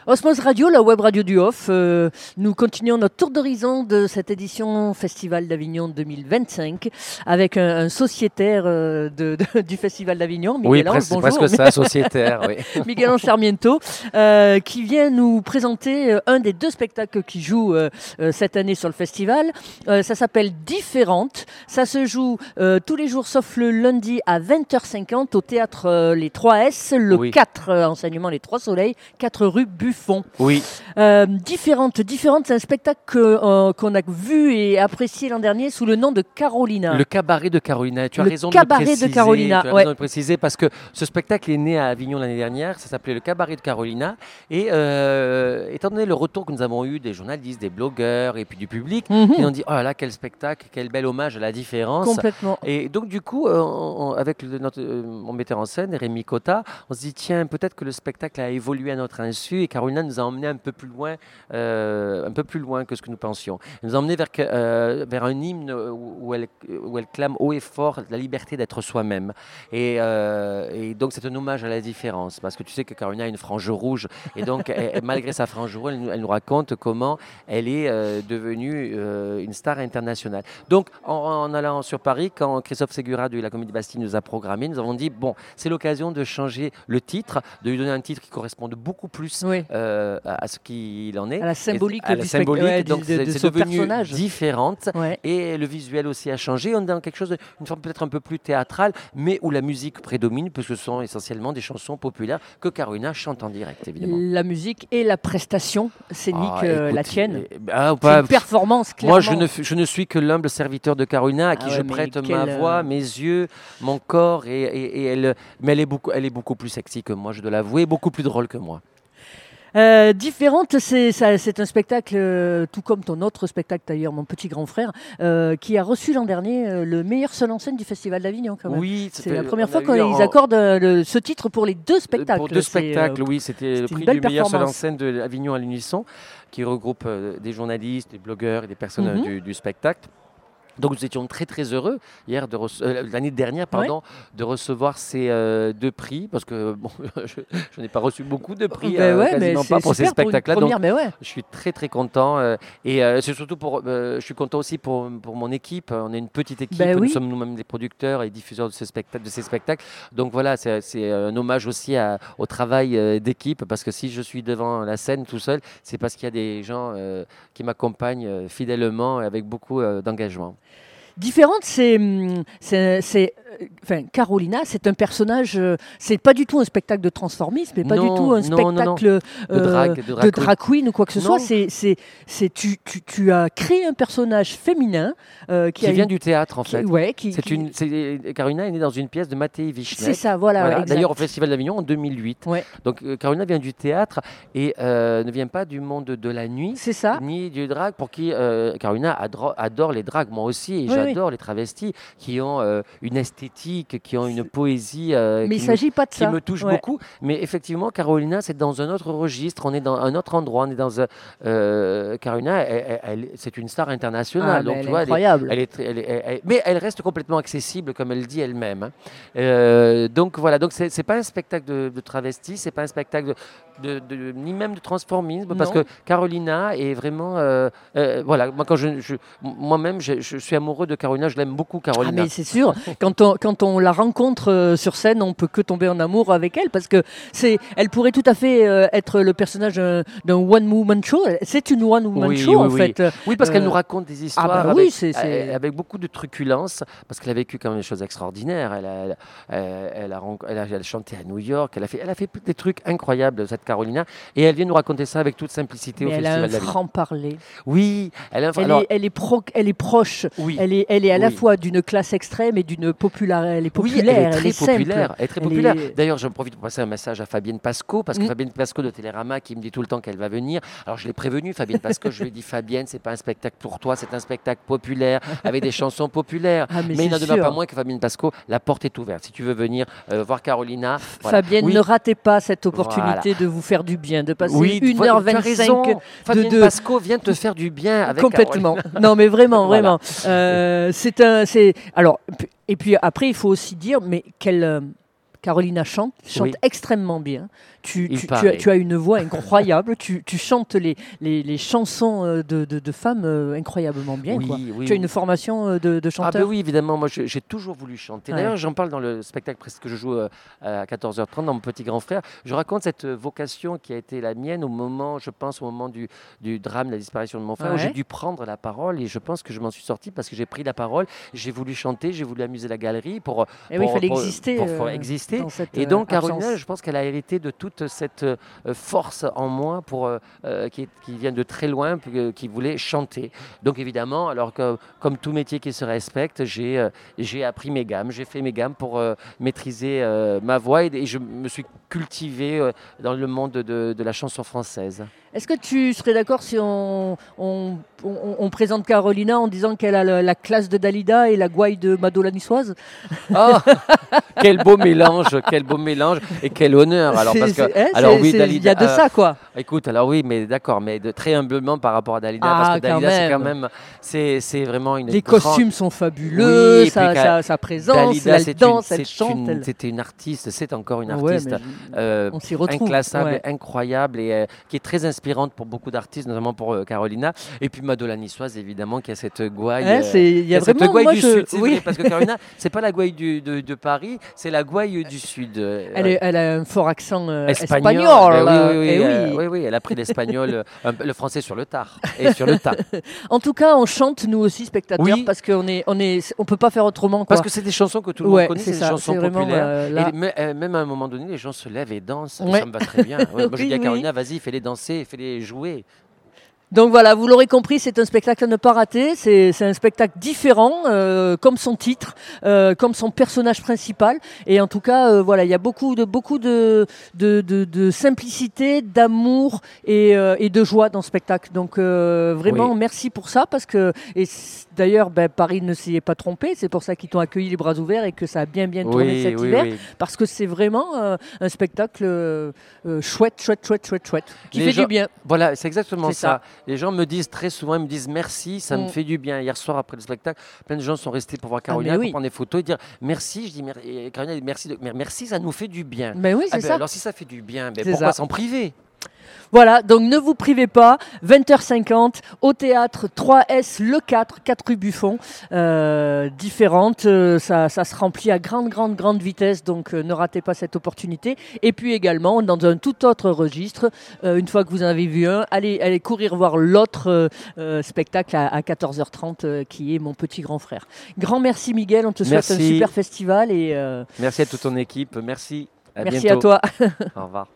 Osmose Radio, la web radio du Off. Nous continuons notre tour d'horizon de cette édition Festival d'Avignon 2025 avec un sociétaire du Festival d'Avignon, Miguel Ange, bonjour. Presque ça, sociétaire, oui. Miguel Ange Sarmiento, qui vient nous présenter un des deux spectacles qui jouent cette année sur le festival. Ça s'appelle Différentes. Ça se joue tous les jours sauf le lundi à 20h50 au théâtre Les 3S, le 4 enseignement Les Trois Soleils, 4 rue Buffon. Oui. Différentes, c'est un spectacle qu'on a vu et apprécié l'an dernier sous le nom de Carolina. Le cabaret de Carolina. Tu as raison de le préciser. Tu as raison de préciser parce que ce spectacle est né à Avignon l'année dernière. Ça s'appelait le cabaret de Carolina. Et étant donné le retour que nous avons eu des journalistes, des blogueurs et puis du public, ils ont dit oh là là, quel spectacle, quel bel hommage à la différence. Complètement. Et donc du coup, avec mon metteur en scène, Rémi Cotta, on se dit tiens, peut-être que le spectacle a évolué à notre insu et Carolina nous a emmené un peu plus loin que ce que nous pensions. Elle nous a emmené vers un hymne où elle clame haut et fort la liberté d'être soi-même. Et donc c'est un hommage à la différence, parce que tu sais que Carolina a une frange rouge, et donc malgré sa frange rouge, elle nous raconte comment elle est devenue une star internationale. Donc en allant sur Paris, quand Christophe Segura de la Comédie Bastille nous a programmé, nous avons dit bon, c'est l'occasion de changer le titre, de lui donner un titre qui corresponde beaucoup plus à ce qu'il en est. À la symbolique du spectacle. Donc c'est devenu personnage. Différente. Ouais. Et le visuel aussi a changé. On est dans quelque chose une forme peut-être un peu plus théâtrale, mais où la musique prédomine, puisque ce sont essentiellement des chansons populaires que Carolina chante en direct, évidemment. La musique et la prestation scénique, la tienne. C'est une performance, clairement. Moi, je ne suis que l'humble serviteur de Carolina, à qui je prête ma voix, mes yeux, mon corps, mais elle est beaucoup plus sexy que moi, je dois l'avouer, beaucoup plus drôle que moi. Différente, c'est un spectacle, tout comme ton autre spectacle d'ailleurs, Mon Petit Grand Frère, qui a reçu l'an dernier le meilleur seul en scène du Festival d'Avignon. Quand même. Oui, c'est la première fois qu'ils accordent ce titre pour les deux spectacles. Pour deux spectacles, oui, c'était le prix du meilleur seul en scène de Avignon à l'unisson, qui regroupe des journalistes, des blogueurs et des personnes du spectacle. Donc nous étions très très heureux l'année dernière de recevoir ces deux prix, parce que bon, je n'ai pas reçu beaucoup de prix, quasiment pas pour ces spectacles-là. Donc je suis très très content et c'est surtout je suis content aussi pour mon équipe. On est une petite équipe, nous sommes nous-mêmes des producteurs et diffuseurs de ces spectacles. Donc voilà, c'est un hommage aussi au travail d'équipe, parce que si je suis devant la scène tout seul, c'est parce qu'il y a des gens qui m'accompagnent fidèlement et avec beaucoup d'engagement. Différente, Carolina, c'est un personnage, c'est pas du tout un spectacle de transformisme, mais pas du tout un spectacle de drag queen ou quoi que ce soit. Tu as créé un personnage féminin qui vient du théâtre en fait. Carolina est née dans une pièce de Mattei Vichnek. C'est ça, voilà. D'ailleurs au Festival d'Avignon en 2008. Ouais. Donc Carolina vient du théâtre et ne vient pas du monde de la nuit, ni du drag, pour qui Carolina adore les drags, moi aussi, et j'adore les travestis qui ont une esthétique, qui ont une poésie qui me touche beaucoup. Mais effectivement, Carolina, c'est dans un autre registre, on est dans un autre endroit, on est dans Carolina, c'est une star internationale. Donc, tu vois, incroyable. Mais elle reste complètement accessible, comme elle dit elle-même. Donc voilà, donc c'est pas un spectacle de travesti, c'est pas un spectacle ni même de transformisme, parce que Carolina est vraiment voilà, moi-même je suis amoureux de Carolina, je l'aime beaucoup, Carolina. Mais c'est sûr, quand on la rencontre sur scène, on peut que tomber en amour avec elle, parce que elle pourrait tout à fait être le personnage d'un one-woman show. C'est une one-woman show en fait. Oui, parce qu'elle nous raconte des histoires avec beaucoup de truculence, parce qu'elle a vécu quand même des choses extraordinaires. Elle a chanté à New York, elle a fait des trucs incroyables, cette Carolina, et elle vient nous raconter ça avec toute simplicité au Festival d'Avignon. Elle a un franc-parler. Oui, elle est proche. Oui. Elle est à la fois d'une classe extrême et d'une populaire. Elle est populaire. Elle est très populaire. D'ailleurs, j'en profite pour passer un message à Fabienne Pasco, parce que Fabienne Pasco de Télérama qui me dit tout le temps qu'elle va venir. Alors je l'ai prévenue, Fabienne Pasco, je lui ai dit Fabienne, c'est pas un spectacle pour toi, c'est un spectacle populaire avec des chansons populaires. Mais il n'en demeure pas moins que Fabienne Pasco, la porte est ouverte. Si tu veux venir voir Carolina, Fabienne, ne ratez pas cette opportunité de vous faire du bien, de passer 1h25. Fabienne Pasco vient te faire du bien avec complètement. Carolina. Non, mais vraiment. Alors, et puis après, il faut aussi dire, mais quelle Carolina chante Oui. extrêmement bien. Il paraît. Tu as une voix incroyable. tu chantes les chansons de femmes incroyablement bien. Oui, Quoi. oui, Tu as oui. une formation de Ah chanteur. ben oui, évidemment, moi j'ai toujours voulu chanter. Ouais. D'ailleurs, j'en parle dans le spectacle presque que je joue à 14h30 dans Mon Petit Grand Frère. Je raconte cette vocation qui a été la mienne au moment, je pense, au moment du drame, de la disparition de mon frère, où Ouais. j'ai dû prendre la parole et je pense que je m'en suis sorti parce que j'ai pris la parole, j'ai voulu chanter, j'ai voulu amuser la galerie Et oui, il fallait exister. pour exister. Dans cette, Et donc, absence. Carolina, je pense qu'elle a hérité de toute cette force en moi qui vient de très loin, qui voulait chanter. Donc, évidemment, alors que, comme tout métier qui se respecte, j'ai appris mes gammes, j'ai fait mes gammes pour maîtriser ma voix et je me suis cultivé dans le monde de la chanson française. Est-ce que tu serais d'accord si on présente Carolina en disant qu'elle a la classe de Dalida et la gouaille de Mado la niçoise? Oh, quel beau mélange et quel honneur. Alors, parce que, alors oui, il Dalida, y a de ça, quoi. écoute, alors oui, mais d'accord, mais très humblement par rapport à Dalida, Ah, parce que Dalida, c'est quand même. même, c'est vraiment une Les grande- costumes sont fabuleux, Oui, et puis sa présence, Dalida, elle danse, elle chante. c'était une artiste, c'est encore une Ouais, artiste mais on s'y retrouve. inclassable, Ouais. incroyable et qui est très inspirante pour beaucoup d'artistes, notamment pour Carolina. Et puis Madonna niçoise, évidemment, qui a cette gouaille. Ouais, il y a cette vraiment, gouaille moi, du je- Sud, c'est oui. vrai, parce que Carolina, c'est pas la gouaille de Paris, c'est la gouaille du Sud. Elle a un fort accent Espagnol. espagnol. Ben oui, Eh oui, oui, elle a pris l'espagnol, le français sur le tard et sur le tas. En tout cas, on chante nous aussi spectateurs Oui. parce on peut pas faire autrement, quoi. Parce que c'est des chansons que tout le monde Ouais, connaît, c'est des ça, chansons c'est vraiment, populaires. là. Et même à un moment donné, les gens se lèvent et dansent. Et Ouais. ça me va très bien. Ouais, moi, je Oui, dis à oui. Carolina, vas-y, fais-les danser, fais-les jouer. Donc voilà, vous l'aurez compris, c'est un spectacle à ne pas rater. C'est un spectacle différent, comme son titre, comme son personnage principal. Et en tout cas, voilà, il y a beaucoup de simplicité, d'amour et de joie dans ce spectacle. Donc vraiment, Oui. merci pour ça, parce que d'ailleurs, Paris ne s'y est pas trompé. C'est pour ça qu'ils t'ont accueilli les bras ouverts et que ça a bien tourné cet hiver. oui. Parce que c'est vraiment un spectacle chouette, qui Les fait gens- du bien. Voilà, c'est exactement C'est ça. ça. Les gens me disent très souvent, ils me disent merci, ça me fait du bien. Hier soir, après le spectacle, plein de gens sont restés pour voir Carolina, mais pour oui. prendre des photos et dire merci. Je dis et Carolina dit merci, merci, ça nous fait du bien. Ben oui, c'est ça. Alors si ça fait du bien, C'est pourquoi ça. s'en priver? Voilà, donc ne vous privez pas, 20h50 au théâtre 3S Le 4 rue Buffon, différentes, ça se remplit à grande vitesse, donc ne ratez pas cette opportunité. Et puis également, dans un tout autre registre, une fois que vous en avez vu un, allez courir voir l'autre spectacle à 14h30 qui est Mon Petit Grand Frère. Grand merci Miguel, on te souhaite un Merci. super festival et Merci à toute ton équipe, merci. À merci bientôt. à toi. Au revoir.